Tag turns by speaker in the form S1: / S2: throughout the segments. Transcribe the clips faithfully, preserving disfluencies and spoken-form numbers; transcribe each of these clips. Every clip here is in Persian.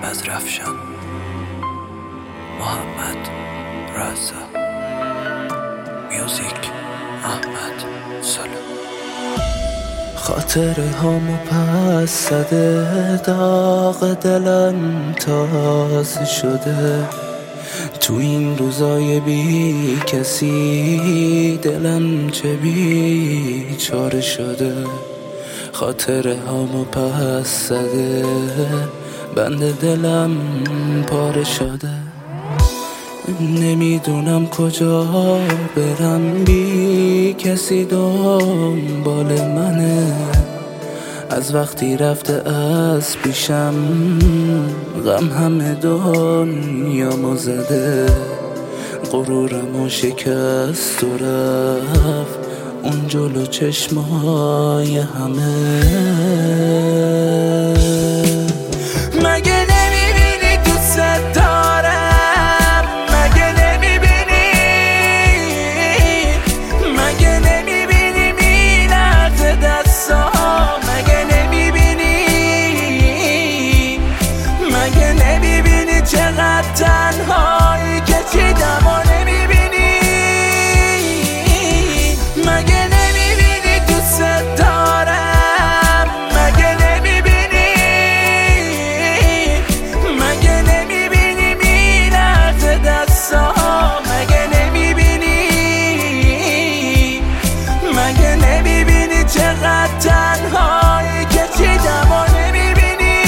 S1: از رفشان. محمد رضا. میوزیک احمد سالو.
S2: خاطره هامو پس زده، داغ دلم تازه شده. تو این روزای بی کسی دلم چه بیچاره شده. خاطره هامو پس زده، بند دلم پاره شده. نمیدونم کجا برم، بی کسی دنبال منه. از وقتی رفته از پیشم غم همه دنیامو زده. غرورمو شکست و رفت اون جلو چشمای همه. مگه نمیبینی دوست دارم؟ مگه نمیبینی؟ مگه نمیبینی میلرزه دستام؟ مگه نمیبینی؟ مگه نمیبینی چقدر تنهایی که چیدم و نمیبینی؟ مگه نمیبینی دوست دارم؟ مگه نمیبینی؟ مگه نمیبینی میلرزه دستام؟ مگه نمیبینی؟ مگه نمیبینی چقدر تنهایی که چیدم و نمیبینی؟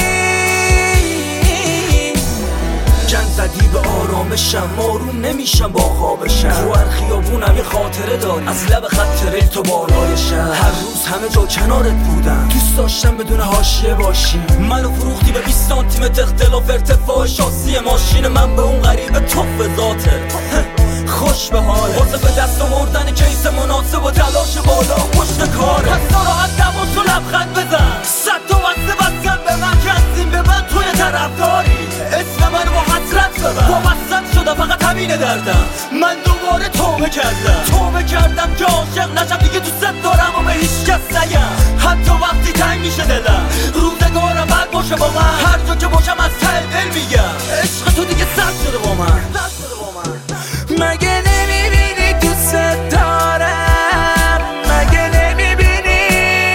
S3: جنگ زدی به آرامشم، آروم نمیشم با خوابشم. تو هر خیابونم یه خاطره داری، از لب خط ریل تو بالای شهر. هر روز همه جا کنارت بودم، دوست داشتم بدون حاشیه باشی. منو فروختی به بیست سانتیمتر اختلاف ارتفاع شاسی ماشین من به اون غریبه توف ذاته. خوش به حاله واسه به دست مردن کیس مناسب و تلاش بالا پشت کاره. پس ناراحت نباش و لبخند بزن، صد تا واسه بستن به من که از این به من توی طرفداری. اسم من با حسرت ببر، وابستت شدم فقط همینه دردم. من دوباره توبه کردم، توبه کردم که عاشق نشم دیگه. دوست دارم و به هیچ کس نگم، حتی وقتی تنگ میشه دلم. روزگارم بد باشه با من، هر جا که باشم از ته دل میگم عشق تو دیگه سرد شده با من.
S2: مگه نمیبینی دوست دارم؟ مگه نمیبینی؟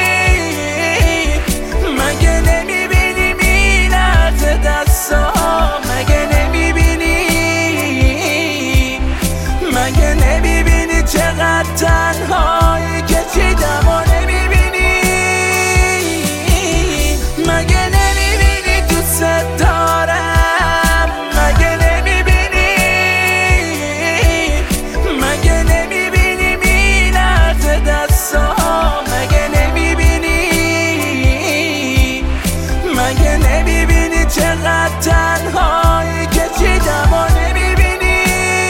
S2: مگه نمیبینی میلرزه دستام؟ مگه نمیبینی؟ مگه نمیبینی چقدر تنهایی که چیدم و نمیبینی؟ مگه نمیبینی دوست دارم؟ مگه نمیبینی؟ مگه نمیبینی میلرزه دستام؟ مگه نمیبینی؟ مگه نمیبینی چقدر تنهایی که چیدم و نمیبینی؟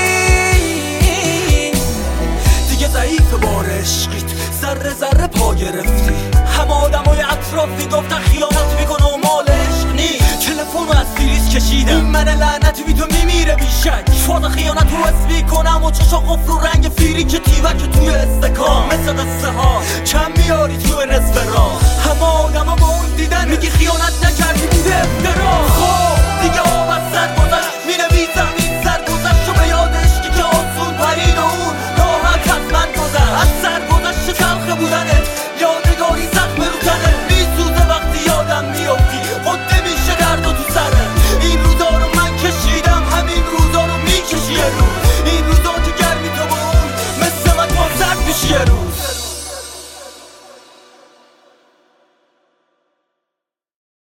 S3: دیگه ضعیف بار عشقیت، ذره ذره پا گرفتی. همه آدمای اطرافی گفتن خیانت میکنه و مال عشق نیست. تلفنو از فریز کشیدم، این من لعنتی بی تو میمیره بیشک. فاز خیانت رو حس میکنم و چشا قفل رو رنگ فیری که تیوک توی استکان. مثل قصه ها کم میاری توی نصف راه. همه آدم با اون دیدن میگی خیانت نکردی بوده افترا.